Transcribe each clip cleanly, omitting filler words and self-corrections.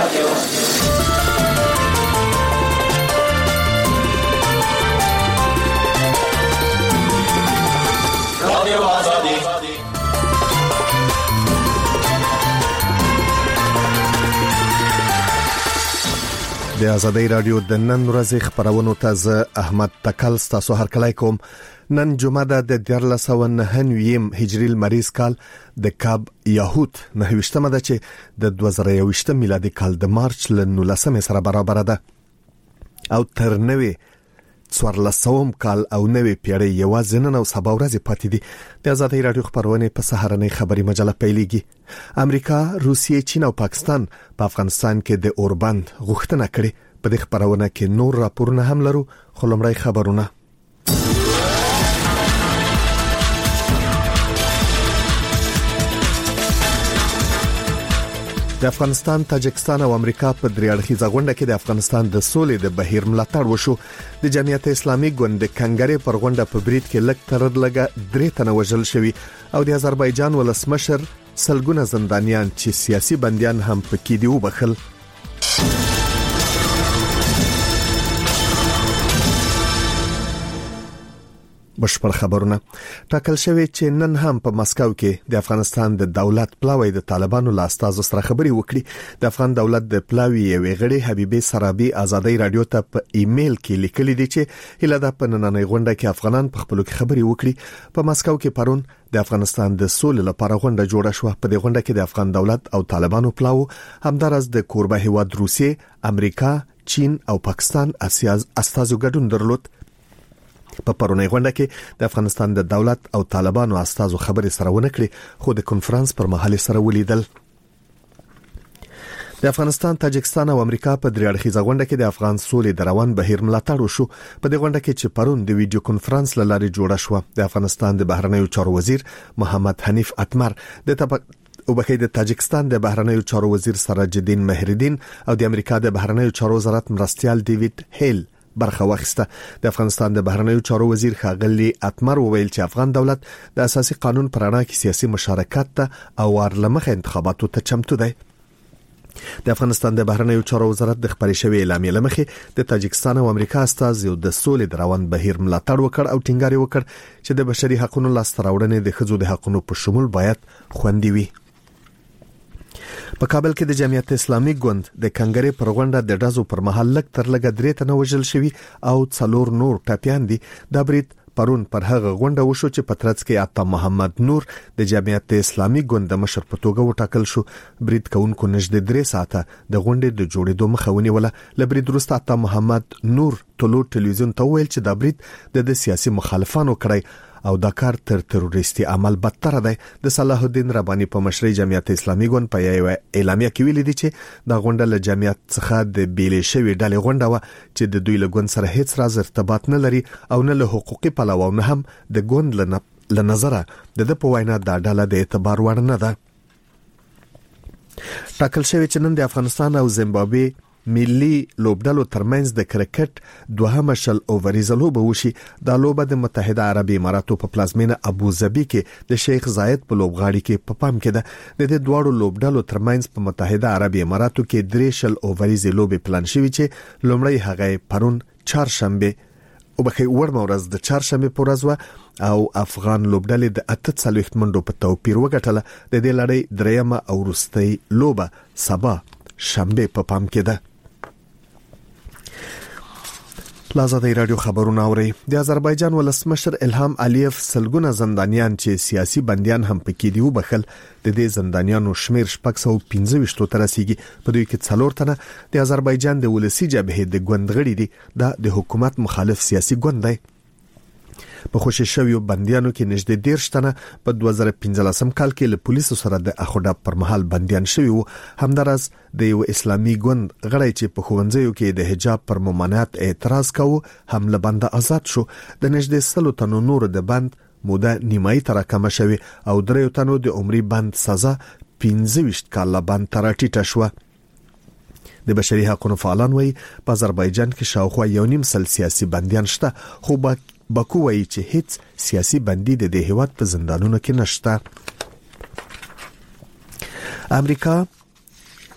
د آزادۍ رادیو د نن ورځې خبرونو ته زه احمد تکل تاسو هرکلی کوم. نن جمعه د 1409 هجری المریض کال د کاب یهود 9مه ده چې د 2021 میلادي کال د مارچ ل 19 سره برابر ده او تر 1400 کال او 9 پیړۍ یوازې نن او سبا ورځې پاتې دي. د آزادۍ رادیو خبرونه په سهارنۍ خبري مجله پیلېږي. امریکا، روسیې، چین او پاکستان په افغانستان کې د اوربند غوښتنه کړې. په دې خبرونه کې نور راپورونه هم لرو، خو لومړی خبرونه. د افغانستان، تاجکستان او امریکا په درې اړخیزه غونډه کې د افغانستان د سولې د بهیر ملاتړ وشو. د جمعیت اسلامي ګوند د کنګرې پر غونډه په برید کې لږ تر لږه 3 تنه وژل شوي او د آذربایجان ولسمشر سلګونه زندانیان چې سیاسي بنديان هم پکې دی وبخل. بشپړ خبرونه. ټاکل شوی چې نن هم په مسکو کې د افغانستان د دولت پلاوی د طالبانو له استازو سره خبري وکړي. د افغان دولت د پلاوی یوې غړي حبیبه سرابي آزادۍ رادیو ته په ایمیل کې لیکلي دي چې هله د پنننۍ غونډه کې افغانان په خپلو کې خبري وکړي. په مسکو کې پرون د افغانستان د سولې لپاره غونډه جوړه شوه. په دې غونډه کې د افغان دولت او طالبانو پلاو همدارس د کوربه هیواد روسیې، امریکا، چین او پاکستان استازو ګډون درلود. په پرونی غونډه کې د افغانستان د دولت او طالبانو استازو خبري سره ونکړي، خو د کنفرانس پر مهال سره ولیدل. د افغانستان، تاجکستان او امریکا په درې اړخیزه غونډه کې د افغان سولې د روان بهیر ملاتړ وشو. په دې غونډه کې چې پرون د ویډیو کنفرانس لارې جوړه شوه، د افغانستان د بهرنیو چارو وزیر محمد حنیف اتمر، د تاجکستان د بهرنیو چارو وزیر سراج الدین مهردین او د امریکا د بهرنیو چارو وزارت مرستيال ډیوډ هیل برخه واخیسته. د افغانستان د بهرنیو چارو وزیر ښاغلی اتمر وویل چې افغان دولت د اساسي قانون پر اړه کې سیاسي مشارکت ته او ورلمخ انتخاباتو ته چمتو دی. د افغانستان د بهرنیو چارو وزارت د خبري شوی اعلامیه لمخې د تاجکستان او امریکا استازو د سولې د روان بهیر ملاتړ وکړ او ټینګار وکړ چې د بشري حقوقو لاسته راوړنې د ښځو د حقوقو په شمول باید خوندي وي. په کابل کې د جمعیت اسلامي ګوند د کنګرې پر غونډه د ډزو پر مهال لږ تر لږه 3 تنه وژل شوي او 4 نور ټپيان دي. دا برید پرون پر هغه غونډه وشو چې پترڅ کې عطا محمد نور د جمعیت اسلامي ګوند د مشر په توګه وټاکل شو. برید کوونکو نږدې 3 ساعته د غونډې د جوړېدو مخه ونیوله. لبرید وروسته عطا محمد نور ټولو ټلویزیون ته ویل چې دا برید د سیاسي مخالفانو کړی او دا کار تر تروریستي عمل بدتر دی. د صلاح الدین رباني په مشرۍ جمعیت اسلامي ګوند په یو اعلامیه کې ویلي دي چې دا غونډه له جمعیت څخه د بیلې شوی ډلې غونډه و چې د دوی له ګوند سره هیڅ راز ارتباط نه لري او نه له حقوقي پلوه نه هم د ګوند له نظره د په وینا دا ډله د اعتبار وړ نه ده. ټاکل شوی چې نن د افغانستان او زیمبابوې ملي لوبډلو ترمنځ د کرکټ دوهمه شل اووريزه لوبه وشي. دا لوبه د متحده عربي اماراتو په پلازمینه ابوظبي کې د شیخ زاید په لوبغاړي کې په پام کې ده. د دې دوه لوبډلو ترمنځ په متحده عربي اماراتو کې 3 شل اووريزه لوبه پلان شوی چې لومړی هغه پرون چهارشنبه او بخې ورمه ورځ د چهارشنبه پر ورځ او افغان لوبډلې د 48 منډو په توپیر وګټله. د دې لړۍ دریمه او وروستۍ لوبه سبا شنبه په پام کې ده. آزادۍ رادیو خبرونه اوري. د آذربایجان ولسمشر الهام الیف سلګونه زندانیان چې سیاسي بنديان هم پکې دی وبخل. د دې زندانیانو شمیر 615 تر رسیدي. په دوی کې 4 تنه د آذربایجان د ولسی جبهې د ګوند غړي دي. دا د حکومت مخالف سیاسي ګوند دی. په خوشی شویو بنديانو کې نږدې 10 تنه په 2015 کال کې له پولیسو سره د اخوډه پر مهال بنديان شوي وو. همدارس د یو اسلامي ګوند غړی چې په خوندزیو کې د حجاب پر ممانعت اعتراض کاوه هم له بند آزاد شو. د نږدې 100 تنو نور د بند موده نیمایي تر کم شوی او 3 تنو د عمرې بند سزا 15 کال بند تر ټیټه شو. د بشري حقوقو فعالان وایي په آذربایجان کې شاوخوا 1.5 سیاسي بنديان شته، خو باکو وایي چې هیڅ سیاسي بندي د دې هیواد په زندانونو کې نشته. امریکا،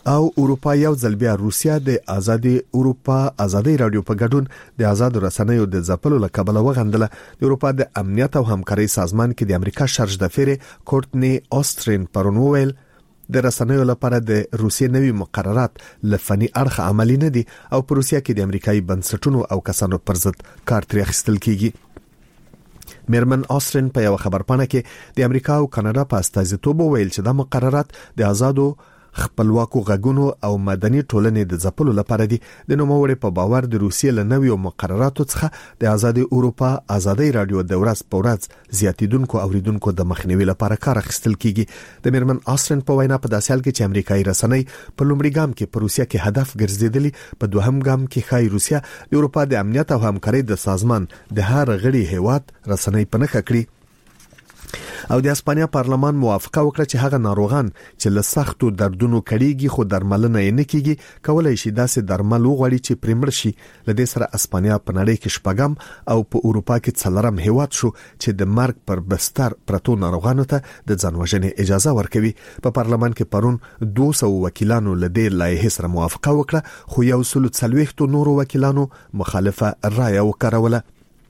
او اروپا یو ځل بیا روسیا د ازادي رادیو په ګډون د آزاد رسنیو د ځپلو لکبله وغندله. د اروپا د امنیت او همکاري سازمان کې د امریکا شرج دفیر کورټنی اوسترین پرون وویل د رسنیو لپاره د روسیې نوي مقررات لفني اړخ عملی نه دي او په روسیا کې د امریکایي بنسټونو او کسانو پر ضد کار ترې اخیستل کیږي. میرمن اوسترین په یو خبرپاڼه کې د امریکا او کاناډا په استازیتوب ویل چې دا مقررات د آزادو خپلواکو غږونو او مدني ټولنې د ځپلو لپاره دي. د نوموړي په باور د روسیې له نویو مقرراتو څخه د آزادي اروپا آزادي رادیو د ورځ په ورځ زیاتیدونکو اوریدونکو د مخنیوي لپاره کار اخیستل کیږي. د میرمن اوسترین په وینا په داسې حال کې چې امریکایي رسنۍ په لومړي ګام کې په روسیا کې هدف ګرځیدلي، په دوهم ګام کې ښایي روسیا د اروپا د امنیت او همکارۍ د سازمان د هر غړي هیواد رسنۍ په نښه کړي. او د اسپانیا پارلمان موافقه وکړه چې هغه ناروغان چې له سختو دردونو کړيږي خو درملنه یې نه کیږي کولای شي داسې درمل وغوړي چې پرمړ شي. لدې سره اسپانیا په نړۍ کې شپږم او په اروپا کې څلورم هیواد شو چې د مرګ پر بستر پرتو ناروغانو ته د ځانوژنې اجازه ورکوي. په پارلمان کې پرون 200 وکیلانو لدې لایحې سره موافقه وکړه خو 140 نورو وکیلانو مخالفه رائے وکړه.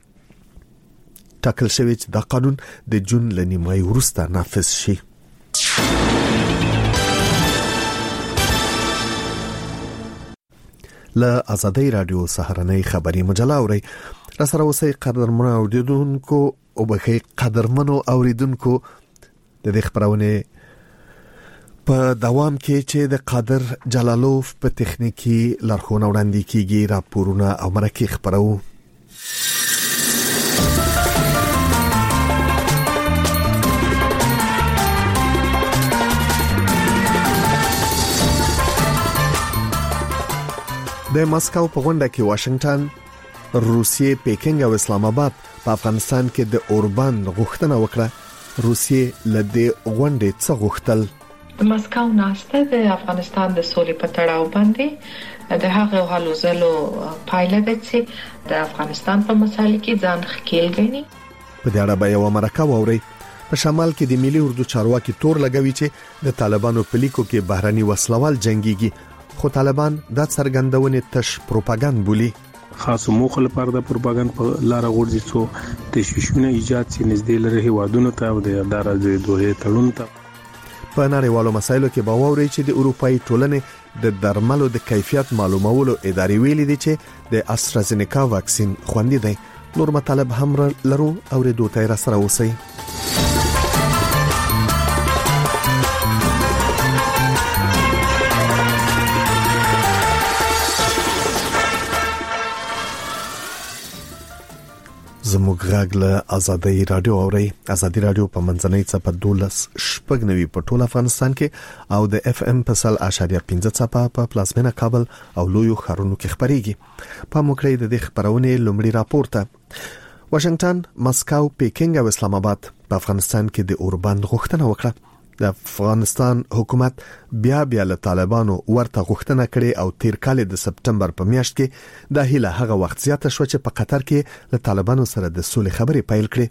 ټاکل شوی چې دا قانون د جون له نیمایي وروسته نافذ شي. له آزادي رادیو سهارنۍ خبري مجله اوري را سره اوسې قدرمنو اوریدونکو او بخي قدرمنو اوریدونکو د دې خبرونه په دوام کې چې د قادر جلالوف په تخنیکی لارښوونه وړاندې کیږي راپورونه او مرکه خبرو. د مسکو په غونډه کې واشنگټن، روسیې، پیکینګ او اسلام آباد په افغانستان کې د اوربان غوښتنه وکړه. روسیې له دې غونډې څخه غوښتل د مسکو ناسته د افغانستان د سولې په تړاو باندې د هغه حالو زلو پایله ده چې د افغانستان په مسایلو کې ځان ښکیل غني. په دې اړه به یو مرکه ووري. په شمال کې د ملي اردو چارواکي تور لګوي چې د طالبانو په لیکو کې بهراني وسلوال جنگيږي، خو طالبان دا څرګندونه تش پروپاګاندا بولي. خاصو موخه لپاره د پروپاګاندا په لار غورځي څو تشویشونه ایجاد سي نږدې لري هوادونو ته او د ادارې د دوه تړون ته. په نړیوالو مسایلو کې باور چې د اروپאי ټولنې د درملو د کیفیت معلومولو ادارې ویلي دي چې د استرازینیکا واکسین خوندي دی. نور مطالب هم لرو او ردو ته را سره اوسئ. زموږ غږ له آزادي رادیو اوري. آزادي رادیو په منځنۍ صفه 12 په ټول افغانستان کې او د اف ام په 1.15 صفه په پلازمینه کابل او لویو ښارونو کې خبريږي. په موکړې د خبرونه لومړی راپورته واشنگټن، مسکو، پیکینګ او اسلام آباد په افغانستان کې د اوربان غوښتنه وکړه. د افغانستان حکومت بیا له طالبانو ورته غوښتنه کړې او تیر کال د سپټمبر په میاشت کې د هیله هغه وخت زیاته شو چې په قطر کې له طالبانو سره د سولې خبرې پیل کړې.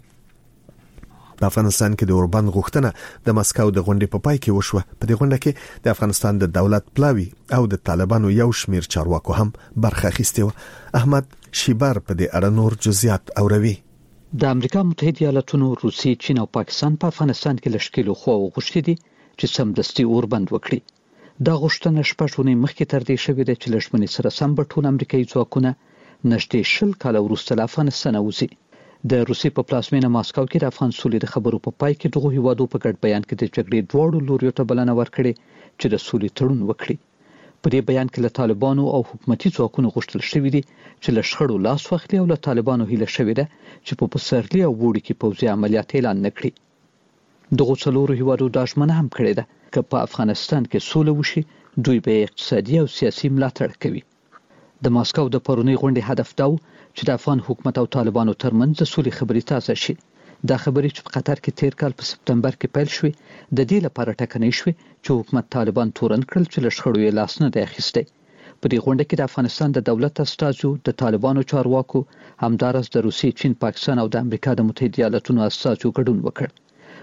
په افغانستان کې د اوربان غوښتنه د مسکو د غونډې په پای کې وشوه. په دې غونډه کې د افغانستان د دولت پلاوی او د طالبانو یو شمیر چارواکو هم برخه اخیسته و. احمد شیبر په دې اړه نور جزئیات اوروي. د امریکا متحده ایالاتونو، روسیې، چین او پاکستان په افغانستان کې لشکلو خو غوښتي دي چې سمدستي اوربند وکړي. دا غوښتنه شپږونه مخکې تر دې شوې ده چې لښمنې سره سم ټول امریکایي ځواکونه نږدې 20 کال وروسته له افغانستان وځي. د روسیې په پلازمینه ماسکو کې د افغان سولې د خبرو په پای کې دغه هیوادو په ګډ بیان کې د جګړې دواړو لوريو ته بلنه ورکړې چې د سولې تړون وکړي. په دې بیان کې له طالبانو او حکومتي ځواکونو غوښتل شوې دي چې له شخړو لاس واخلي او له طالبانو هیله شوې ده چې په پسرلي او وړي کې پوځي عملیات اعلان نکړي. دغه څلورو هیوادو دا ژمنه هم کړې ده چې په افغانستان کې سوله وشي دوی به اقتصادي او سیاسي ملاتړ کوي. د ماسکو د پرونی غونډې هدف دا و چې د افغان حکومت او طالبانو ترمنځ د سولې خبرې تازه شي. دا خبرې چې په قطر کې تیر کال په سپټمبر کې پیل شوې د دې لپاره ټکنۍ شوې چې حکومت طالبان تورن کړل چې له شخړو یې لاس نه دی اخیستی. په دې غونډه کې د افغانستان د دولت استازو، د طالبانو چارواکو، همدارس د روسیې، چین، پاکستان او د امریکا د متحده ایالاتونو استازو ګډون وکړ.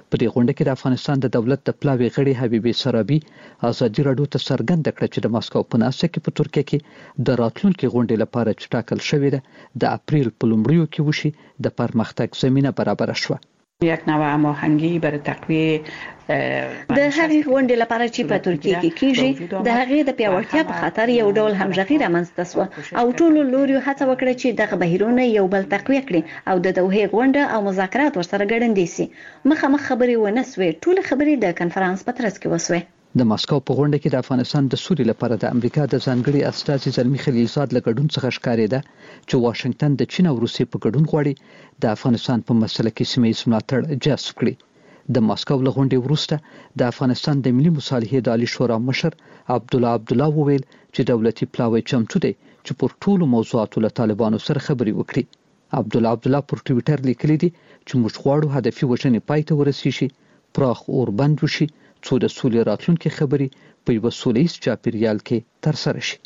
په دې غونډه کې د افغانستان د دولت د پلاوي غړي حبیبي سرابي ازادي راډیو ته څرګنده کړه چې د ماسکو په ناسته کې په ترکیه کې د راتلونکي غونډې لپاره چې ټاکل شوې ده د اپریل په لومړیو کې وشي د پرمختګ زمينه برابر شوه. یک نوع هماهنگی برای تقویه د هغې غونډې لپاره چې په ترکیه کې کیږي د هغې د پیاوړتیا په خاطر یو ډول همغږي رامنځته شوه او ټول لوري هڅه وکړه چې دغه بهیرونه یو بل تقویه کړي او د دوحې غونډه او مذاکرات ورسره ګډوډ شي. مخامخ خبرې ونه سوې، ټول خبرې د کنفرانس په ترڅ کې وسوې. د ماسکو په غونډه کې د افغانستان د سولې لپاره د امریکا د ځانګړي استازي زلمی خلیلزاد له ګډون څخه ښکارېده چې واشنگټن د چین او روسیې په ګډون غواړي د افغانستان په مسله کې سیمه‌ییز ملاتړ جذب کړي. د ماسکو له غونډې وروسته د افغانستان د ملي مصالحې د عالی شورا مشر عبدالله وویل چې دولتي پلاوی چمتو دی چې پر ټولو موضوعاتو له طالبانو سره خبرې وکړي. عبدالله پر ټویټر لیکلي دي چې موږ غواړو هدفي وژنې پای ته ورسیږي، پراخ اور بند وشي، څو د سولې راتلونکي خبرې په یو سولهییز چاپیریال کې ترسره شي.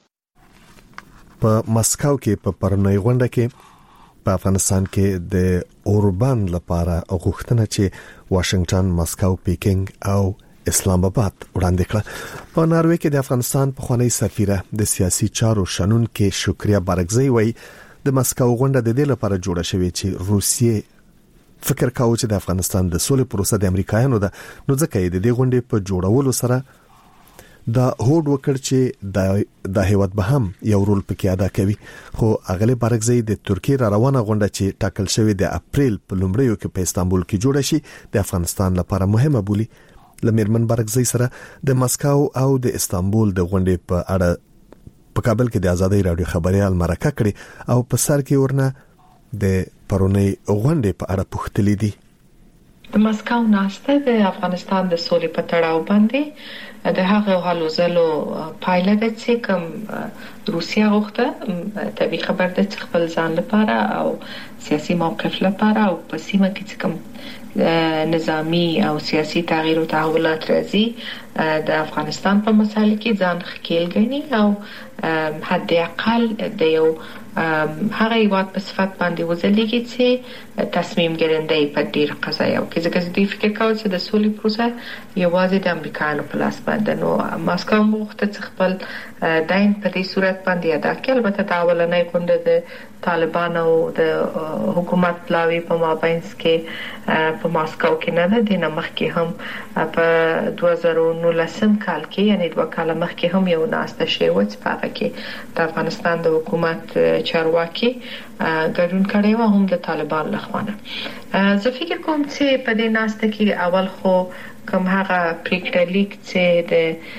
په مسکو کې په پرونی غونډه کې په افغانستان کې د اوربند لپاره غوښتنه چې واشنگټن، مسکو، پیکینګ او اسلام آباد وړاندې کړه. په ناروې کې د افغانستان پخوانی سفیره د سیاسي چارو شنن کې شکریا بارګزی وایي د مسکو غونډه د دې لپاره جوړه شوې چې روسیې فکر کاوه چې د افغانستان د سولې پروسه د امریکایانو ده، نو ځکه یې د دې غونډې په جوړولو سره دا هوډ وکړ چې د هیواد به هم یو رول پکې ادا کوي. خو اغلی بارګزی د ترکیه را روانه غونډه چې ټاکل شوې د اپریل په لومړیو کې په استانبول کې جوړه شي د افغانستان لپاره مهمه بولی. لمرمن بارګزی سره د مسکو او د استانبول د غونډې په اړه په کابل کې د ازادي رادیو خبريال مرکه کړي او په سر کې ورنه د پرونی غونډې په اړه پوښتلې دي. د مسکو ناسته د افغانستان د سولې په تړاو باندې د هغه حالو زلو پایله ده چې کوم روسیا غوښته طبي خبر ده چې خپل ځان لپاره او سیاسي موقف لپاره او په سیمه کې کوم نظامی او سیاسي تغییر او تحولات راځي د افغانستان په مسایل کې ځان ښکیل غني او حد اقل د یو هغه یوات په صفت باندې وزلیږي چې تصمیم ګرندې په ډیر قضایا او کې ځکه دوی فکر کوي چې د سولې پروسه یوازې د امریکایانو په لاس باندې نو ماسکو مخته خپل داین په دې صورت باندې ادا کړ. البته دا ولنې غونډه د طالبانو د حکومت پلاوی په مابینس کې په ماسکو کې نه ده، د نمخ کې هم په 2019 کال کې یعنی 2 کال مخکې هم یو ناسته شوی و چې په هغه کې د افغانستان د حکومت چارواکي ګډون کړي و هم د طالبان لخوانه. زه فکر کوم چې په دې ناسته کې اول خو کوم هغه پریکړه لیک چې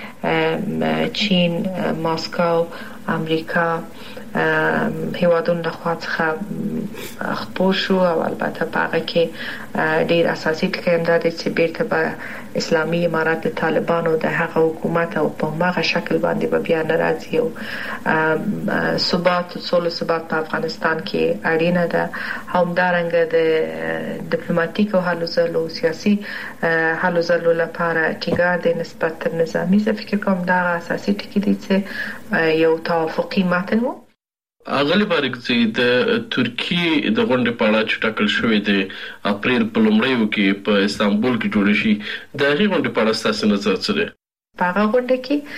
د چین، ماسکو، امریکا هیوادونو د خوا څخه خپور شو او البته په هغه کې ډیر اساسي ټکي دا دي چې بیرته به اسلامي امارات د طالبانو د هغه حکومت او په هغه شکل باندې به بیا ناراضي او ثبات په افغانستان کې اړینه ده. همدارنګه د ډیپلوماټیک او هلو ځلو سیاسي هلو ځلو لپاره ټینګار د نسبت نظامی زه فکر کوم دا اساسي ټکي دي چې یو توافقي متن وو. اغلی بارګزی د ترکیه د غونډې په اړه چې ټاکل شوې د اپریل په لومړیو کې په استانبول کې جوړ شي د هغې غونډې په اړه ستاسو نظر څه دی؟ په هغه غونډه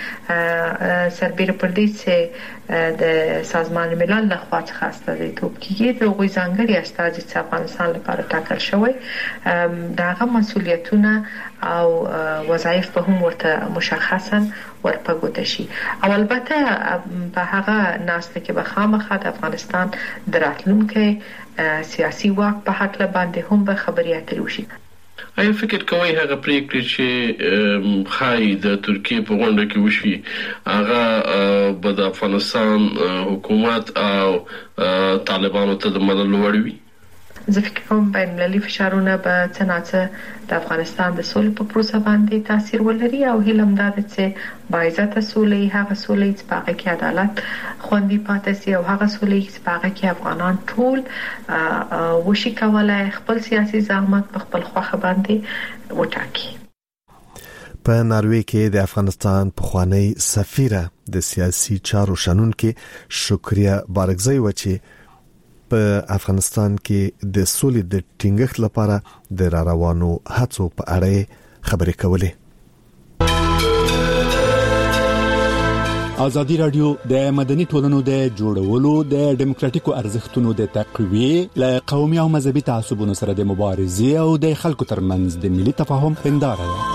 کې سربېره پر دې چې د سازمان ملل لخوا څخه استازیتوب کیږي د غوي ځانګړي استازي چې افغانستان لپاره ټاکل شوی دغه مسولیتونه او وظایف به هم ورته مشخصا ورپګوت شي او البته په هغه ناسته کې به خامخا د افغانستان د راتلونکي سیاسي واک په حق باندې هم به خبري اترې وشي. آیا فکر کوئ هغه پریکړې چې خای د ترکیه په غونډه کې وشي هغه به د افغانستان حکومت او طالبانو ته د مدد لوړ وي؟ زه فکر کوم بین المللي فشارونه به څنګه د افغانستان د سولې په پروسه باندې تاثیر ولري او هیلم دا ده چې باعزته سولې هغه سولې چې په هغه کې عدالت خوندي پاتې شي او هغه سولې چې په هغه کې افغانان ټول وشي کولای خپل سیاسي زعامت په خپل خوخه باندې وټاکي. په ناروې کې د افغانستان پخوانی سفیره د سیاسي چارو شنن کې شکریا بارګزی و چې په افغانستان کې د سولې د ټینګښت لپاره د روانو هڅو په اړه خبرې کولې. ازادي رادیو د مدني ټولنو د جوړولو د ډیموکراتیکو ارزښتونو د تقویې له قومي او مذهبي تعصبونو سره د مبارزې او د خلکو ترمنځ د ملي تفاهم هنداره ده.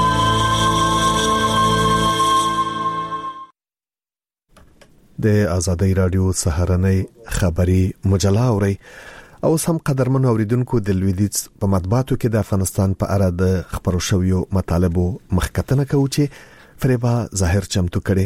د ازادي رادیو سهارنۍ خبري مجله اوري او سم قدرمن اوریدونکو د لویدیز په مطبوعاتو کې د افغانستان په اړه د خبرو شویو مطالبو مخکتنه کوي چې فریبا ظاهر چمتو کړي.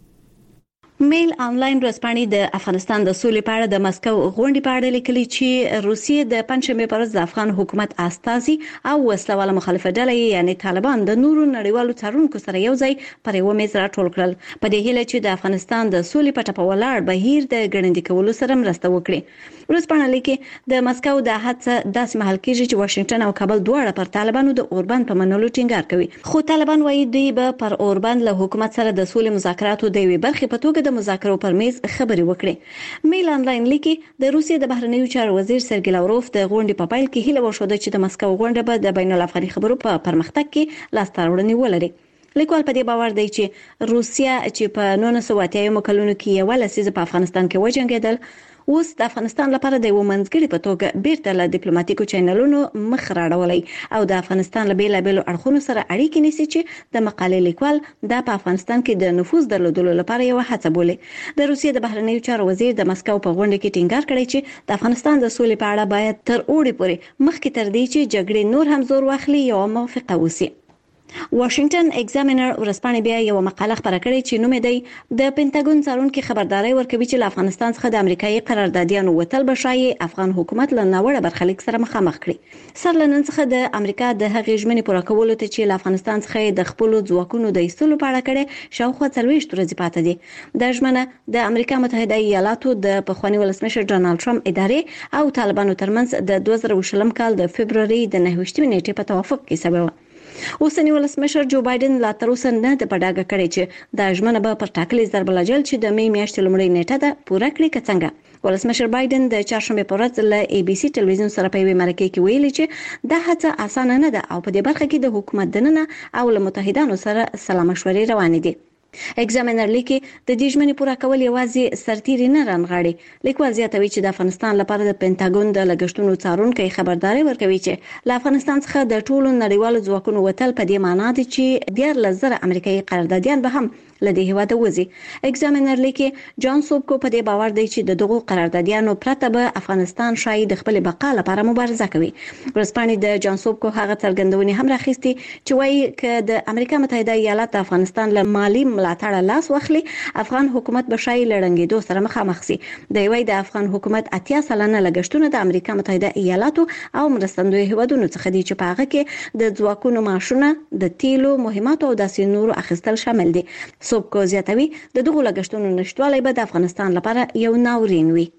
میل آنلاین ورځپاڼې د افغانستان د سولې په اړه د مسکو غونډې په اړه لیکلي چې روسیې د پنځمې پر ورځ د افغان حکومت استازي او وسلواله مخالفه ډلې یعنی طالبان د نورو نړیوالو څارونکو سره یو ځای پر یو میز راټول کړل په دې هیله چې د افغانستان د سولې په ټاپه ولاړ بهیر د ګړندې کولو سره مرسته وکړي. ورځپاڼه لیکي د مسکو د هڅه داسې محل کېږي چې واشنگټن او کابل دواړه پر طالبانو د اوربند په منلو ټینګار کوي، خو طالبان وايي دوی به پر اوربند له حکومت سره د سولې مذاکراتو د یوې برخې په توګه د مذاکرو پر میز خبرې وکړي. میل آنلاین لیکي د روسیې د بهرنیو چارو وزیر سرګی لاوروف د غونډې په پیل کې هیله وښوده چې د مسکو غونډه به د بین الافغاني خبرو په پرمختګ کې لاسته راوړنې ولري. لیکوال په دې باور دی چې روسیا چې په 1980 کلونو کې یو لسیزه په افغانستان کې وجنګیدل اوس د افغانستان لپاره د یو منځګړي په توګه بیرته له ډیپلوماټیکو چینلونو مخ راړولای او د افغانستان له بیلابېلو اړخونو سره اړیکې نیسي چې د مقالې لیکوال د افغانستان کې د نفوذ درلودلو لپاره یو هڅه بولي. د روسیې د بهرنیو چارو وزیر د مسکو په غونډه کې ټینګار کړی چې د افغانستان د سولې په اړه باید تر اوړي پورې مخکې تر دې چې جګړې نور هم زور واخلي یو موافقه وسی. واشنگټن ایگزامینر ورځپاڼې بیا یو مقاله خبره کړې چې نوم دی د پینټاګون څارونکو خبرداري ورکوي چې له افغانستان څخه د امریکایي قراردادیانو وتل بشای افغان حکومت له ناوړه برخلیک سره مخامخ کړي. سر لنن څخه د امریکا د هغې ژمنې پوره کولو ته چې له افغانستان څخه د خپل ځواکونو د ایستلو په اړه کړي شاوخوا 40 ورځې پاتې دي. د ژمنه د امریکا متحده ایالاتو د پخوانی ولسمشر ډونالد ټرمپ ادارې او طالبانو ترمنځ د 2020 کال د فبرवरी د 9 نیټې په توافق کې سبب و. اوسنی ولسمشر جو بایدن لا تر اوسه نه د پډاګه کړی چې د ژمنه به پر ټاکلي ضرب الجل چې د می میاشتې لومړۍ نیټه ده پوره کړي که څنګه. ولسمشر بایدن د چهارشنبه په ورځ له ای بي سي ټلویزیون سره په یوه مرکه کې ویلي چې د هڅه اسانه نه ده او په دې برخه کې د حکومت دننه او له متحدانو سره سلا مشورې روانې دي. ایگزامینر لیکي د دې ژمنې پوره کول یوازې سرتیري نه رانغاړي. لیکوال زیاتوي چې د افغانستان لپاره د پینټاګون د لګښتونو څارونکو خبرداري ورکوي چې له افغانستان څخه د ټولو نړیوالو ځواکونو وتل په دې معنی دی چې 14,000 امریکایي قراردادیان به هم لدې هواده وځي. ایگزامینر لیکي جان سوبکو په دې باور دی چې دغه قراردادیانو پرته به افغانستان شاید خپل بقا لپاره مبارزه کوي. ورځپاڼې د جان سوبکو هغه څرګندونې هم راخېستي چې وایي چې د امریکا متحده ایالات د افغانستان له مالی ملاتړ لاس واخلي افغان حکومت به شاید لړنګېدو سره مخامخ شي. د وایي د افغان حکومت 80 سلنه لګښتونه د امریکا متحده ایالاتو او مرستندوی هیوادونو څخه دي چې په هغه کې د ځواکونو معاشونه د تیلو مهماتو او داسې نورو اخیستل شامل دي. سوبکو زیاتوي د دغو لګښتونو نشټوالی به د افغانستان لپاره یو ناورین وي.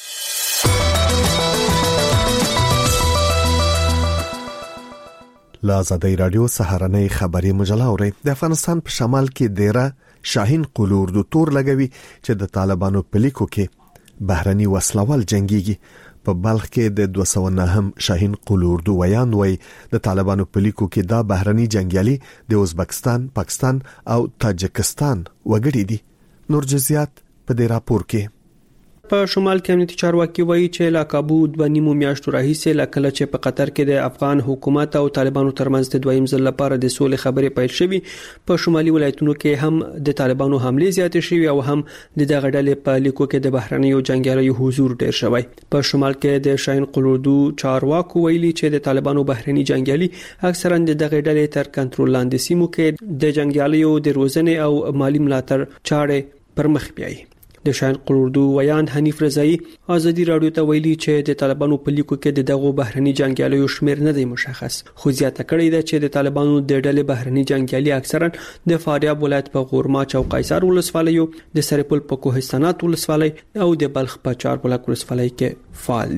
لا ازادي رادیو سهارنۍ خبري مجله اوري. د افغانستان په شمال کې دیره شاهین قلور د تور لګوي چې د طالبانو په لیکو کې بهرني وسلوال جنگيږي. په بلخ کې د 209 شاهین قلور د ویان وای د طالبانو په لیکو کې دا بهرني جنگیالي د ازبکستان، پاکستان او تاجکستان وګړي دي. نور جزئیات په دې راپور کې. په شمال کې امنیتي چارواکي وایي چې لا کابو د نیمو میاشتو راهیسې لکه چې په قطر کې د افغان حکومت او طالبانو ترمنځ د دویم ځل لپاره د سولې خبرې پیل شوې. په شمالي ولایتونو کې هم د طالبانو حملې زیاتې شوې او هم د دغه ډلې په لیکو کې د بهرنیو جنگیالیو حضور ډیر شوی. په شمال کې د شاهین قلوردو چارواکو ویلي چې د طالبانو بهرني جنگیالي اکثرا د دغه ډلې تر کنټرول لاندې سیمو کې د جنگیالیو د روزنې او مالی ملاتړ چارې پر مخ بیایي. د شاهین قلوردو ویان حنیف رضایی ازادي رادیو ته ویلي چې د طالبانو په لیکو کې د دغه بهرني جنگیالیو شمیر نه دی مشخص، خو زیاته کړی دی چې د طالبانو د ډلې بهرني جنگیالي اکثرا د فاریاب ولایت په غورماچ او قیصر ولسوالیو، د سرپل په کوهستانات ولسوالۍ او د بلخ په چاربلاک ولسوالۍ کې فعال دي.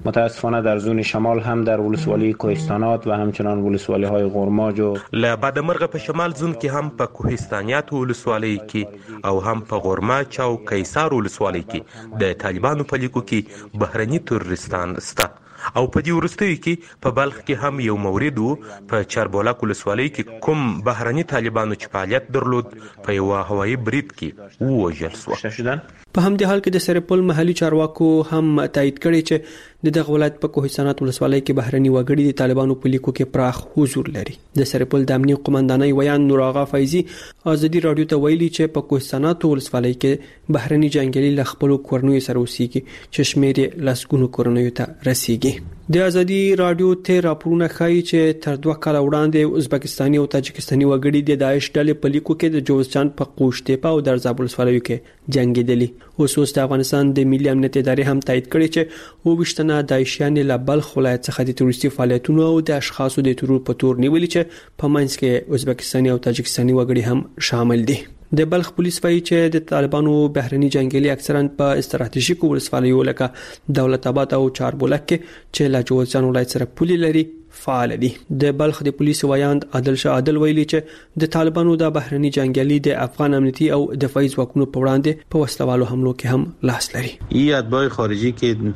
متاسفانه در زون شمال هم در ولسوالی کوهستانات و همچنان ولسوالی های غرماج و له بادمرغه په شمال زون کې هم په کوهستانیات ولسوالۍ کې او هم په غرماچ او قیصار ولسوالۍ کې د طالبانو په لیکو کې بهرني تروریستان سته او په دې وروستیو کې په بلخ کې هم یو مورد وو په چاربولاک ولسوالۍ کې کوم بهرني طالبانو چې فعالیت درلود په یو هوایي برید کې ووژل شو. په همدې حال کې د سرپل محلي چارواکو هم تایید کړی چې د دغه ولایت په کوهستانات ولسوالۍ کې بهرني وګړي د طالبانو په لیکو کې پراخ حضور لري. د سرپل د امنیت قومندانۍ ویان نور آغا فیضی ازادي رادیو ته ویلي چې په کوهستانات ولسوالۍ کې بهرني جنگیالي ل خپل کورنیو سره اوسېږي چې شمېر یې لسګونو کورنیو ته رسیږي. د ازادي رادیو ته راپورونه ښایي چې تر 2 کال وړاندې ازبکستاني او تاجکستاني وګړي د داعش ډلې په لیکو کې د جوزجان په قوشتېپه او درزاب ولسوالیو کې جنگیدلي. اوس د افغانستان د ملي امنیت ادارې هم تایید کړی چې وبشتنه داعشیان له بلخ ولایت څخه د تروریستي فعالیتونو او د اشخاصو د ترور په تور نیولي چې په منځ کې ازبکستاني او تاجکستاني وګړي هم شامل دي. د بلخ پولیس وایي چې د طالبانو بهرني جنگیالي اکثرا په استراتیژیکو ولسوالیو لکه دولت آباد او چاربولک کې چې له جوزجان ولایت سره پولي لري فعال دي. د بلخ د پولیس وایاند عادل شاه عادل ویلي چې د طالبانو د بهرني جنگیالي د افغان امنیتي او دفاعي ځواکونو په وړاندې په وسلوالو حملو کې هم لاس لري. ای اتباع خارجي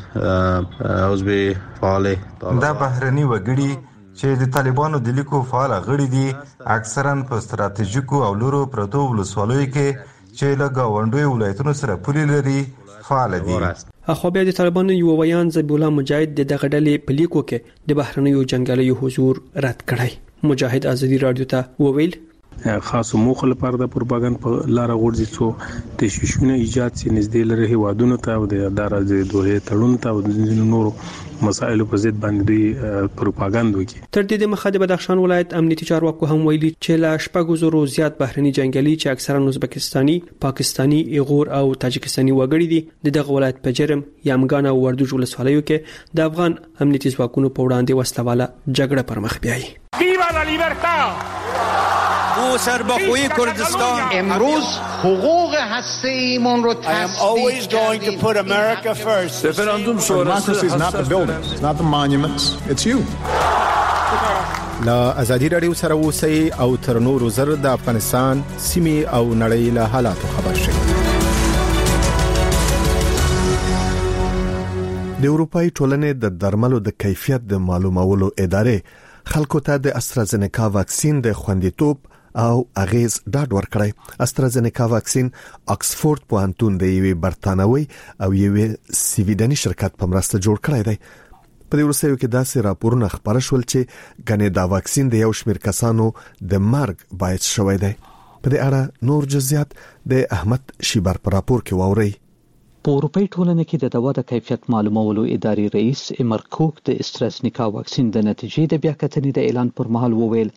کې عضو فعال دا بهرني وګړي چې د طالبانو د لیکو فعال غړي دي اکثرا په استراتیژیکو او لورو پروتو ولسوالیو کې چې له گاونډي ولایتونو سره پولي لري فعال دي. اخو بیا د طالبانو یو ویان ذبیح الله مجاهد د دغه ډلې په لیکو کې د بهرنیو جنگیالیو حضور رد کړی. مجاهد ازادي رادیو ته وویل خاصو موخه لپاره د پروپاګاندا په لار غورځي څو تشویشونه ایجاد سي نږدې لري هوادونو ته او د دارا د دوه تړون ته او د نورو مسائل په ضد باندې پروپاګاندا وکړي. تر دې مخه د بدخشان ولایت امنیتي چارواکو هم ویلي چې لا شپږ زرو زیات بهرني جنگیالي چې اکثرا ازبکستاني، پاکستاني، ایغور او تاجکستاني وګړي دي دغه ولایت په جرم، یامګان او وردوج ولسوالیو کې د افغان امنیتي ځواکونو په وړاندې وسلواله جګړه پر مخ بیایي. ویوا لا لیبرتا! او سربخوی کردستان امروز حقوق هسته‌ایمون رو تصدیق کردیم. رفراندوم شورای is not the buildings, it's not the monuments, it's you. لا ازادي رادیو سره اوسئ او تر نورو زر د افغانستان سیمې او نړۍ له حالاتو خبر شئ. د اروپאי ټولنې د درملو د کیفیت د معلومولو ادارې خلکو ته د استرازینیکا واکسین د خوندیتوب او اغیز ډاډ ورکړی. استرازینیکا واکسین اکسفورد پوهنتون د یوې برتانوي او یوې سویډني شرکت په مرسته جوړ کړی دی. په دې وروستیو کې داسې راپورونه خبر شول چې غنې دا واکسین د یو شمېر کسانو د مرګ باعث شوی دی. په دې اړه نور جزئیات د احمد شیبر په راپور کې واورئ. په اروپאי ټولنه کې د دوا د کیفیت معلومولو ادارې رئیس امرکوک د استرازینیکا واکسین د نتیجې د بیاکتنې د اعلان پر مهال وویل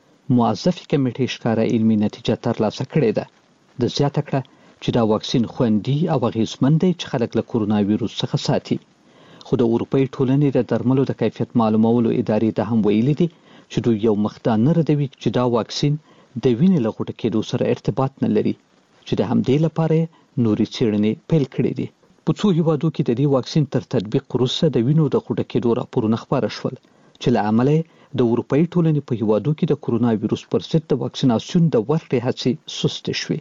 موظفه کمیټې ښکارا علمي نتیجه ترلاسه کړې ده. د زیاته کړه چې دا واکسین خوندي او اغیزمن دی چې خلک له کورونا وایروس څخه ساتي. خو د اروپאי ټولنې د درملو د کیفیت معلومولو ادارې ته هم ویلي دي چې دوی یو مخدان نه ردوي چې دا واکسین د وینې له غوټه کېدو سره ارتباط نه لري چې د همدې لپاره نوري څېړنې پیل کړې دي. په څو هیوادو کې د دې واکسین تر تطبیق وروسته د وینو د غوټه کېدو راپورونه خبر شول چې له امله د اروپאי ټولنې په هیوادو کې د کورونا وایروس پر ضد د واکسیناسیون د ورکړې هڅې سست شوې.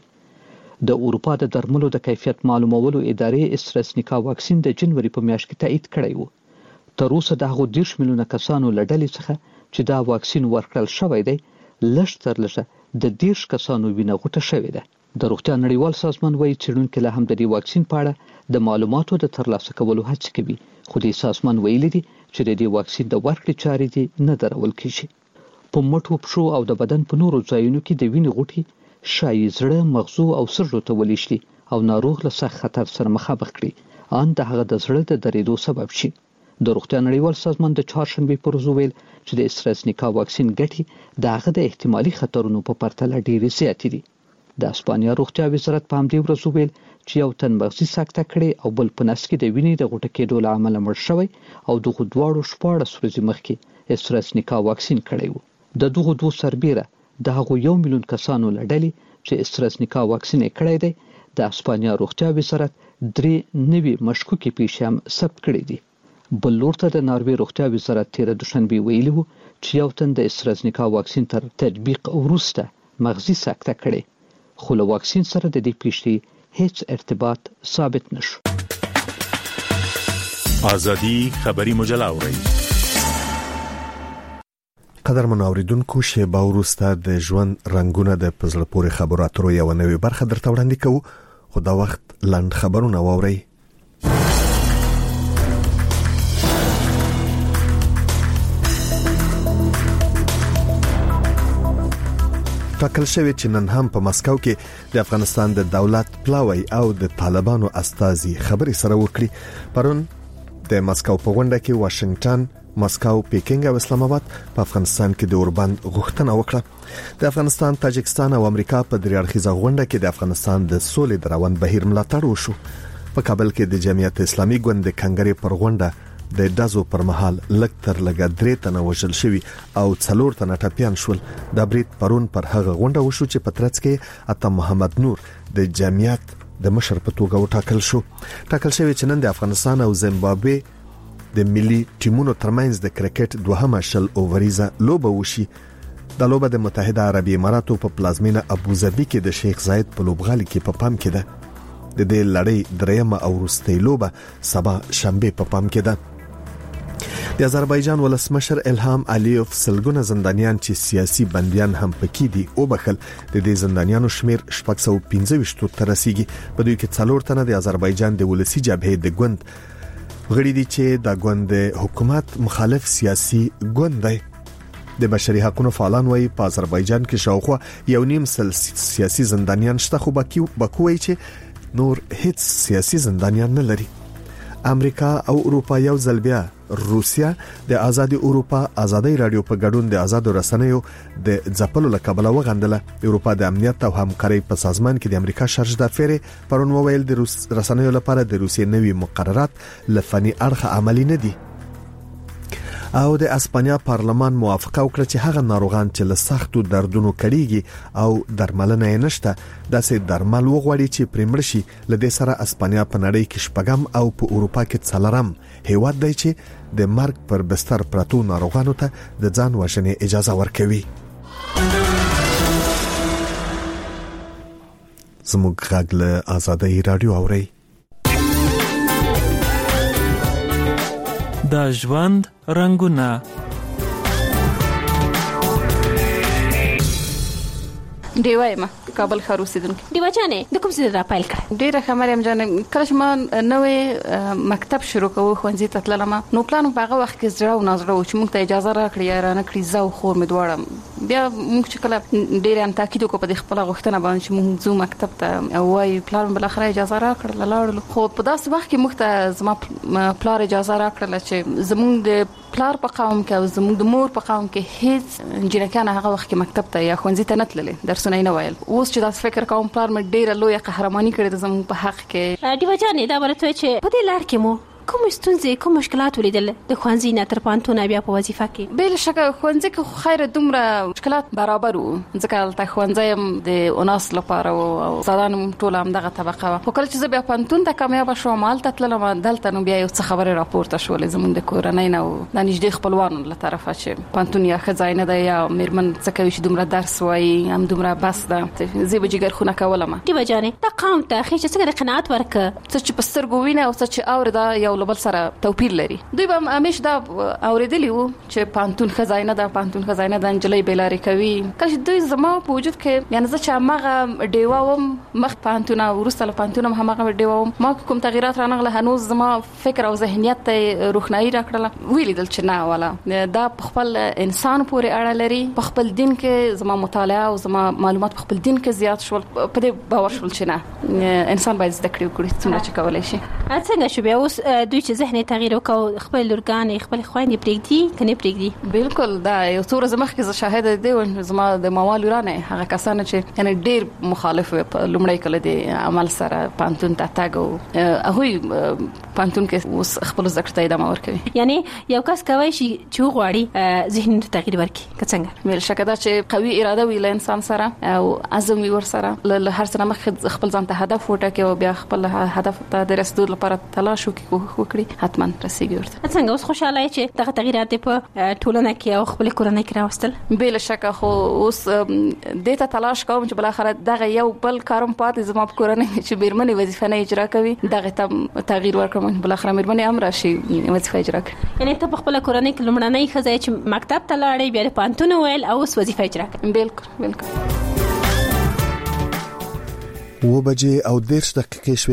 د اروپا د درملو د کیفیت معلومولو ادارې استرازینیکا واکسین د جنوري په میاشت کې تایید کړی و. تر اوسه د هغو 10 میلیونه کسانو له ډلې څخه چې دا واکسین ورکړل شوی دی لږ تر لږه د 10 کسانو وینه غوټه شوې ده. د روغتیا نړیوال سازمان وایي څېړونکي له هم د دې واکسین په اړه د معلوماتو د ترلاسه کولو هڅه کوي، خو د سازمان ویلي دي چې د دې واکسین د ورکړې چارې دي نه درول کیږي. په مټو، پښو او د بدن په نورو ځایونو کې د وینې غوټې شایي زړه، مغزو او سږو ته ولېږدي او ناروغ له سخت خطر سره مخامخ کړي ان د هغه د زړه د درېدو سبب شي. د روغتیا نړیوال سازمان د چهارشنبې پر ورځ ویل چې د استرازینیکا واکسین ګټې د هغه د احتمالي خطرونو په پرتله ډېرې زیاتې دي. د اسپانیا روغتیا وزارت په همدې ورځ ویل چې یو تن مغزي سکته کړې او بل په نس کې د وینې د غوټه کېدو له امله مړ شوی او دغه دواړو 14 ورځې مخکې استرازینیکا واکسین کړی و. د دغه دوه سربیره د هغو 1 میلیون کسانو له ډلې چې استرازینیکا واکسین یې کړی دی د اسپانیا روغتیا وزارت 3 نوي مشکوکې پیښې هم ثبت کړې دي. بل لور ته د ناروې روغتیا وزارت تیر دوشنبه ویلي و چې یو تن د استرازنیکا واکسین تر تطبیق وروسته مغزي سکته کړې، خو له واکسین سره د دې پیښې هیڅ ارتباط ثابت نشو. ازادي خبری مجله اوري. قدر منوریدونکو شیبه وروسته د ژوند رنگونه د پزړه پورې خبرو اترو یو نوې برخه درته وړاندې کوو، خو دا وخت لاند خبرونه واورئ. ټاکل شوی چې نن هم په مسکو کې د افغانستان د دولت پلاوی او د طالبانو استازي خبرې سره وکړي. پرون د مسکو په غونډه کې واشنگټن، مسکو، پیکینګ او اسلام آباد په افغانستان کې د اوربند غوښتنه وکړه. د افغانستان، تاجکستان او امریکا په درې اړخیزه غونډه کې د افغانستان د سولې د روان بهیر ملاتړ وشو. په کابل کې د جمعیت اسلامي ګوند د کنګرې پر غونډه د دازو پر مهال لکتر لګا درې تنه وژل شوی او 4 تنه ټپيان شول. د برید پرون پر هغه غونډه وشو چې په ترڅ کې اته محمد نور د جمعیت د مشر په توګه وټاکل شو. ټاکل شوی چې نن د افغانستان او زیمبابوې د ملي ټیمونو ترمنځ د کرکټ دوهمه شل اووریزه لوبه وشي. د لوبه د متحده عربی اماراتو په پلازمینه ابوظبي کې د شیخ زاید په لوبغالي کې په پام کې ده. د دې لړۍ دریمه او وروستۍ لوبه سبا شنبه په پام کې ده. د آذربایجان ولسمشر الهام علیوف سلګونه زندانیان چې سیاسي بنديان هم پکې دي او بخل د دې زندانیانو شمیر 615 ته رسیدي. په دوی کې 4 تنه د آذربایجان د ولسی جبهې د ګوند غړي دي چې د ګوند حکومت مخالف سیاسي ګوند دی. د بشري حقوقو فعالان وايي په آذربایجان کې شاوخوا 1.5 سیاسي زندانیان شته، خو بکوي چې نور هیڅ سیاسي زندانیان نه لري. امریکا او اروپا یو ځل بیا روسیا د آزادي اروپا آزادي رادیو په ګډون د آزادو رسنیو د ځپلو لقبله وغندله. اروپا د امنیت او همکارۍ په سازمان کې د امریکا شرج دافری پرون وویل د رسنیو لپاره د روسیې نوي مقررات لفني اړخ عملی نه دي. او د اسپانیا پارلمان موافقه وکړه چې هغه ناروغان چې له سختو دردونو کړيږي او درملنه یې نشته داسې درمل وغوړي چې پرمړ شي. لدې سره اسپانیا په نړۍ کې شپږم او په اروپا کې څلورم هیواد دی چې د مرګ پر بستر پرتو ناروغانو ته د ځان وژنې اجازه ورکوي. زموږ غږ له آزادۍ رادیو اوري. د ژوند رنگونه. دیوای ما کابل ښار اوسیدونکو. دیوا جانې د کوم ځای را پیل کړ؟ ډیره ښه مریم جانې، کله چې ما نوې مکتب شروع کوو ښوونځي ته تللم، نو پلان په هغه وخت کې زړه او نازړه و چې موږ ته اجازه راکړي یا رانه کړي زه او خور مې دواړه. بیا موږ چې کله ډیره هم تاکید وکړو په خپل غوښتنه باندې چې موږ ځو مکتب ته، او وايي پلان بل اخر اجازه راکړه لاړو. خو په داسې وخت کې موږ ته زما پلار اجازه راکړه چې زموږ د پلار په قوم کې او زموږ د مور په قوم کې هیڅ جنکان هغه وخت کې مکتب ته یا ښوونځي ته نه تللې، درسونه نه ویل. اوس چې تاسو فکر کوم پلار مې ډیره لویه قهرماني کړې ده زموږ په حق کې. دیوا جانې دا ورته چې په دې لار کې مو کوم ستونزې کوم مشکلات ولیدل د ښوونځي نه تر پانتون بیا په وظیفه کې؟ بل شکه ښوونځي کې خیر دومره مشکلات برابر وو، ځکه البته ښوونځي د اوناس لپاره او زادان ټول هم دغه طبقه و. خو کله چې بیا پانتون ته کامیاب شوم، مالته تللم، دلته نو بیا یو څه خبره راپورته شولې زموږ د کورنۍ نه او د نږدې خپلوانو له طرفه چې پانتون یا ښځای نه دی یا میرمن څه کوي چې دومره درس وایي هم دومره بس ده. زه به جګر خونه کولم. دیوا جانې دا قوم ته خې چې څنګه قناعت ورکه څه چې په سترګو وینه او څه چې اوردا یو لبل سره توپیر لري. دوی به همیش دا اوریدلی وو چې پانتون خزاینه ده، پانتون خزاینه ده، انجلۍ بیلاری کوي. کله دوی زما په وجود کې یعنی زه چې مغه ډیواوم مخ پانتون او ورسره پانتون هم هغه ډیواوم، ما کوم تغیرات رانغله هنوز زما فکر او ذهنیت ته روښنايي راکړله. ویل دل چې نه والا دا خپل انسان پورې اړه لري، په خپل دین کې زما مطالعه او زما معلومات په خپل دین کې زیات شول، په دې باور شول چې نه انسان باید زده کړی وکړي څومره چې کولای شي. څنګه شو بیا اوس دوی چې ذهني تغییر وکاو خپل لورګان خپل خويندې پرېږدي کني پرېږدي؟ بالکل دا یو څو ورځې مخکې زه شاهد دی او زما د مامال ورانه هغه کسان چې یعنی ډیر مخالف په لومړی کله د عمل سره پانتون ته تاګو هغه پانتون کې اوس خپل ذکر ته ادامه ورکوي. یعنی یو کس کوي چې غواړي ذهني تغییر ورکړي څنګه؟ مل شکه دا چې قوي اراده وی له انسان سره او عزم وی ور سره له هر څه مخ خپل ځان ته هدف وټاکي او بیا خپل هدف ته د رسیدو لپاره تلاش وکړي، وکړي حتما رسیږي ورته. څنګه اوس خوشاله چې دغه تغیرات په ټولنه کې او خپل کورنۍ کې راوستل؟ بلا شک خو اوس دته تلاش کوم چې بل اخر دغه یو بل کارم پاتې زما په کورنۍ چې بیرمنې وظیفه نه اجرا کوي دغه ته تغییر ورکوم بل اخر بیرمنې امر شي وظیفه اجرا کوي. یعنی ته په خپل کورنۍ کې لمړنۍ خزای چې مکتب ته لاړې بیا د پانتون ویل او اوس وظیفه اجرا کوي. بالکل 7:10 شوې